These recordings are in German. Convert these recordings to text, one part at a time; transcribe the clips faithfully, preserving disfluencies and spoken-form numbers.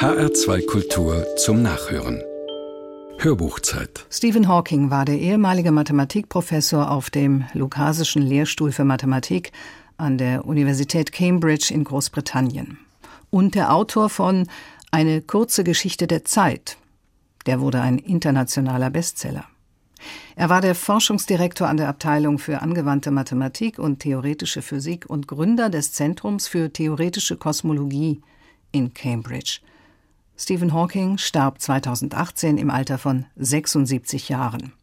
H R zwei Kultur zum Nachhören. Hörbuchzeit. Stephen Hawking war der ehemalige Mathematikprofessor auf dem Lucasischen Lehrstuhl für Mathematik an der Universität Cambridge in Großbritannien. Und der Autor von Eine kurze Geschichte der Zeit. Der wurde ein internationaler Bestseller. Er war der Forschungsdirektor an der Abteilung für angewandte Mathematik und theoretische Physik und Gründer des Zentrums für theoretische Kosmologie in Cambridge. Stephen Hawking starb zweitausendachtzehn im Alter von sechsundsiebzig Jahren.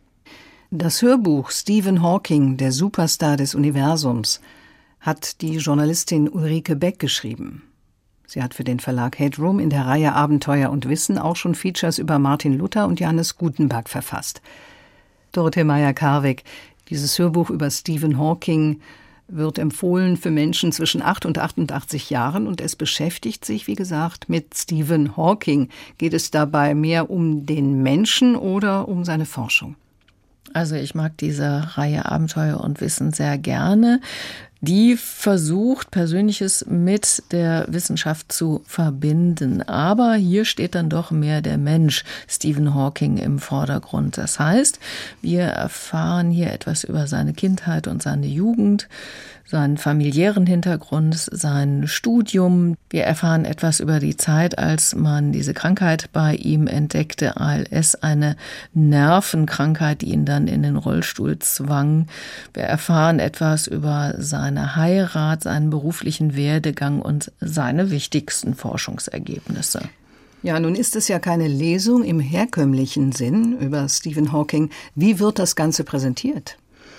Das Hörbuch Stephen Hawking, der Superstar des Universums, hat die Journalistin Ulrike Beck geschrieben. Sie hat für den Verlag Headroom in der Reihe Abenteuer und Wissen auch schon Features über Martin Luther und Johannes Gutenberg verfasst. Dorothee Meyer-Karweg, dieses Hörbuch über Stephen Hawking wird empfohlen für Menschen zwischen acht und achtundachtzig Jahren und es beschäftigt sich, wie gesagt, mit Stephen Hawking. Geht es dabei mehr um den Menschen oder um seine Forschung? Also ich mag diese Reihe Abenteuer und Wissen sehr gerne. Die versucht, Persönliches mit der Wissenschaft zu verbinden. Aber hier steht dann doch mehr der Mensch, Stephen Hawking, im Vordergrund. Das heißt, wir erfahren hier etwas über seine Kindheit und seine Jugend, seinen familiären Hintergrund, sein Studium. Wir erfahren etwas über die Zeit, als man diese Krankheit bei ihm entdeckte, A L S, eine Nervenkrankheit, die ihn dann in den Rollstuhl zwang. Wir erfahren etwas über seine Heirat, seinen beruflichen Werdegang und seine wichtigsten Forschungsergebnisse. Ja, nun ist es ja keine Lesung im herkömmlichen Sinn über Stephen Hawking. Wie wird das Ganze präsentiert?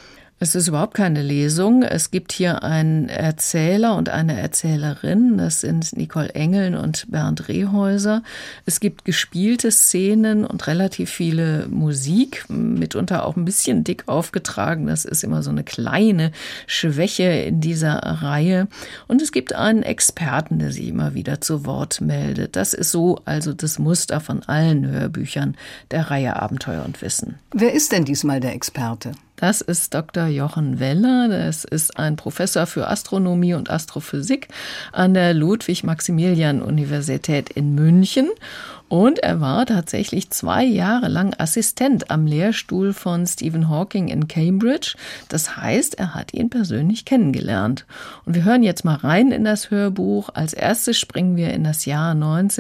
Es ist überhaupt keine Lesung. Es gibt hier einen Erzähler und eine Erzählerin. Das sind Nicole Engeln und Bernd Rehäuser. Es gibt gespielte Szenen und relativ viele Musik, mitunter auch ein bisschen dick aufgetragen. Das ist immer so eine kleine Schwäche in dieser Reihe. Und es gibt einen Experten, der sich immer wieder zu Wort meldet. Das ist so also das Muster von allen Hörbüchern der Reihe Abenteuer und Wissen. Wer ist denn diesmal der Experte? Das ist Doktor Jochen Weller. Das ist ein Professor für Astronomie und Astrophysik an der Ludwig-Maximilian-Universität in München. Und er war tatsächlich zwei Jahre lang Assistent am Lehrstuhl von Stephen Hawking in Cambridge. Das heißt, er hat ihn persönlich kennengelernt. Und wir hören jetzt mal rein in das Hörbuch. Als erstes springen wir in das Jahr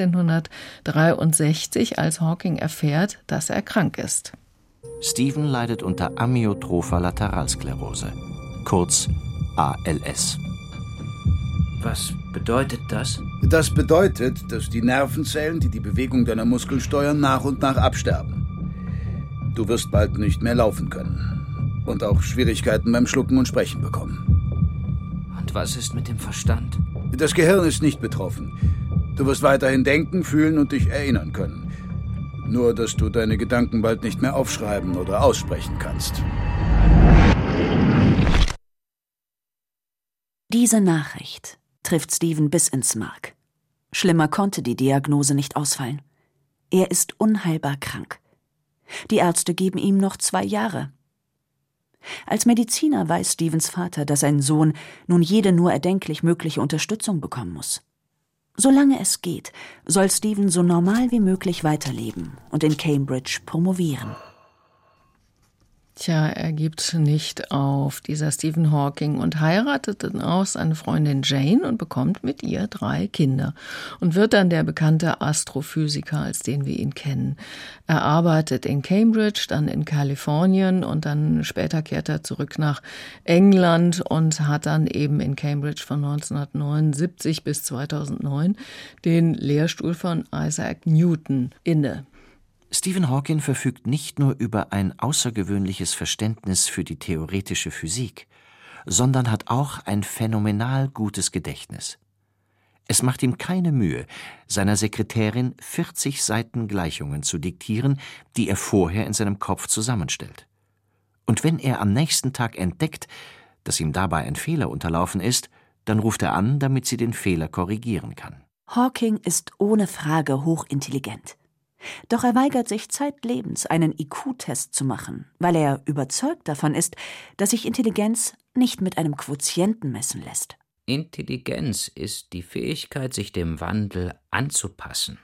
neunzehnhundertdreiundsechzig, als Hawking erfährt, dass er krank ist. Stephen leidet unter Amyotropher Lateralsklerose, kurz A L S. Was bedeutet das? Das bedeutet, dass die Nervenzellen, die die Bewegung deiner Muskeln steuern, nach und nach absterben. Du wirst bald nicht mehr laufen können und auch Schwierigkeiten beim Schlucken und Sprechen bekommen. Und was ist mit dem Verstand? Das Gehirn ist nicht betroffen. Du wirst weiterhin denken, fühlen und dich erinnern können. Nur, dass du deine Gedanken bald nicht mehr aufschreiben oder aussprechen kannst. Diese Nachricht trifft Stephen bis ins Mark. Schlimmer konnte die Diagnose nicht ausfallen. Er ist unheilbar krank. Die Ärzte geben ihm noch zwei Jahre. Als Mediziner weiß Stephens Vater, dass sein Sohn nun jede nur erdenklich mögliche Unterstützung bekommen muss. Solange es geht, soll Stephen so normal wie möglich weiterleben und in Cambridge promovieren. Tja, er gibt nicht auf, dieser Stephen Hawking, und heiratet dann auch seine Freundin Jane und bekommt mit ihr drei Kinder und wird dann der bekannte Astrophysiker, als den wir ihn kennen. Er arbeitet in Cambridge, dann in Kalifornien und dann später kehrt er zurück nach England und hat dann eben in Cambridge von neunzehnhundertneunundsiebzig bis zweitausendneun den Lehrstuhl von Isaac Newton inne. Stephen Hawking verfügt nicht nur über ein außergewöhnliches Verständnis für die theoretische Physik, sondern hat auch ein phänomenal gutes Gedächtnis. Es macht ihm keine Mühe, seiner Sekretärin vierzig Seiten Gleichungen zu diktieren, die er vorher in seinem Kopf zusammenstellt. Und wenn er am nächsten Tag entdeckt, dass ihm dabei ein Fehler unterlaufen ist, dann ruft er an, damit sie den Fehler korrigieren kann. Hawking ist ohne Frage hochintelligent. Doch er weigert sich zeitlebens, einen I Q-Test zu machen, weil er überzeugt davon ist, dass sich Intelligenz nicht mit einem Quotienten messen lässt. Intelligenz ist die Fähigkeit, sich dem Wandel anzupassen.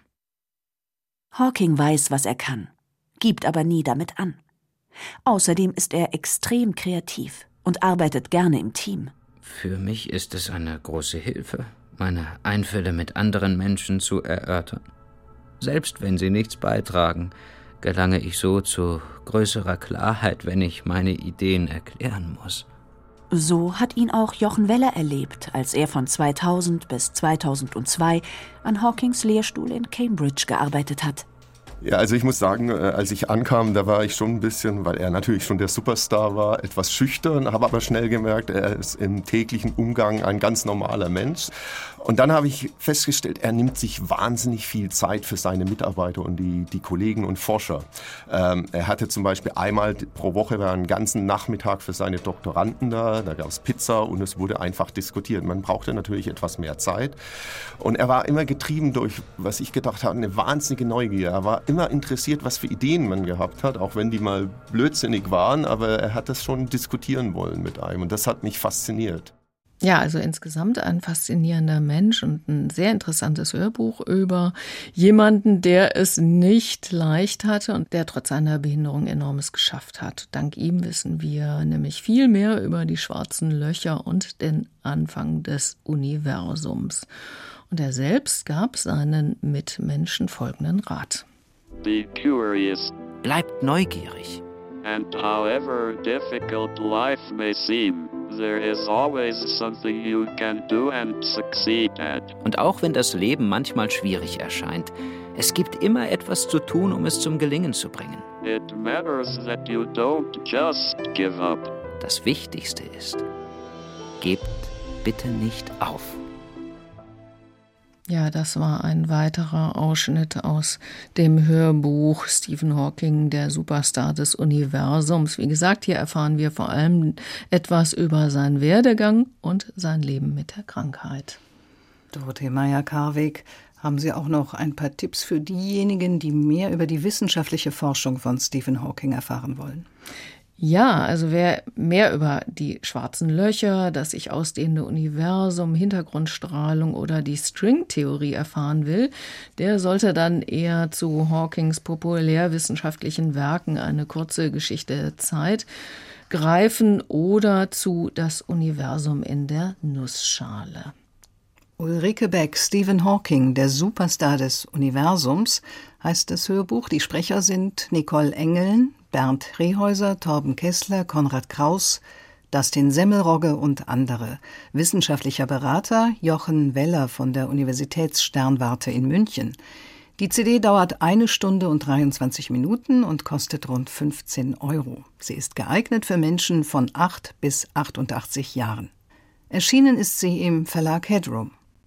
Hawking weiß, was er kann, gibt aber nie damit an. Außerdem ist er extrem kreativ und arbeitet gerne im Team. Für mich ist es eine große Hilfe, meine Einfälle mit anderen Menschen zu erörtern. Selbst wenn sie nichts beitragen, gelange ich so zu größerer Klarheit, wenn ich meine Ideen erklären muss. So hat ihn auch Jochen Weller erlebt, als er von zweitausend bis zweitausendzwei an Hawkings Lehrstuhl in Cambridge gearbeitet hat. Ja, also ich muss sagen, als ich ankam, da war ich schon ein bisschen, weil er natürlich schon der Superstar war, etwas schüchtern, habe aber schnell gemerkt, er ist im täglichen Umgang ein ganz normaler Mensch. Und dann habe ich festgestellt, er nimmt sich wahnsinnig viel Zeit für seine Mitarbeiter und die, die Kollegen und Forscher. Ähm, er hatte zum Beispiel einmal pro Woche war einen ganzen Nachmittag für seine Doktoranden da, da gab es Pizza und es wurde einfach diskutiert. Man brauchte natürlich etwas mehr Zeit. Und er war immer getrieben durch, was ich gedacht habe, eine wahnsinnige Neugier. Er war immer interessiert, was für Ideen man gehabt hat, auch wenn die mal blödsinnig waren, aber er hat das schon diskutieren wollen mit einem und das hat mich fasziniert. Ja, also insgesamt ein faszinierender Mensch und ein sehr interessantes Hörbuch über jemanden, der es nicht leicht hatte und der trotz seiner Behinderung Enormes geschafft hat. Dank ihm wissen wir nämlich viel mehr über die schwarzen Löcher und den Anfang des Universums. Und er selbst gab seinen Mitmenschen folgenden Rat. Be curious. Bleibt neugierig. And however difficult life may seem, there is always something you can do and succeed at. Und auch wenn das Leben manchmal schwierig erscheint, es gibt immer etwas zu tun, um es zum Gelingen zu bringen. It matters that you don't just give up. Das Wichtigste ist, gebt bitte nicht auf. Ja, das war ein weiterer Ausschnitt aus dem Hörbuch Stephen Hawking, der Superstar des Universums. Wie gesagt, hier erfahren wir vor allem etwas über seinen Werdegang und sein Leben mit der Krankheit. Dorothee Meyer-Karweg, haben Sie auch noch ein paar Tipps für diejenigen, die mehr über die wissenschaftliche Forschung von Stephen Hawking erfahren wollen? Ja, also wer mehr über die schwarzen Löcher, das sich ausdehnende Universum, Hintergrundstrahlung oder die Stringtheorie erfahren will, der sollte dann eher zu Hawkings populärwissenschaftlichen Werken Eine kurze Geschichte der Zeit greifen oder zu Das Universum in der Nussschale. Ulrike Beck, Stephen Hawking, der Superstar des Universums, heißt das Hörbuch. Die Sprecher sind Nicole Engeln, Bernd Rehäuser, Torben Kessler, Konrad Kraus, Dustin Semmelrogge und andere. Wissenschaftlicher Berater Jochen Weller von der Universitätssternwarte in München. Die C D dauert eine Stunde und dreiundzwanzig Minuten und kostet rund fünfzehn Euro. Sie ist geeignet für Menschen von acht bis achtundachtzig Jahren. Erschienen ist sie im Verlag Headroom.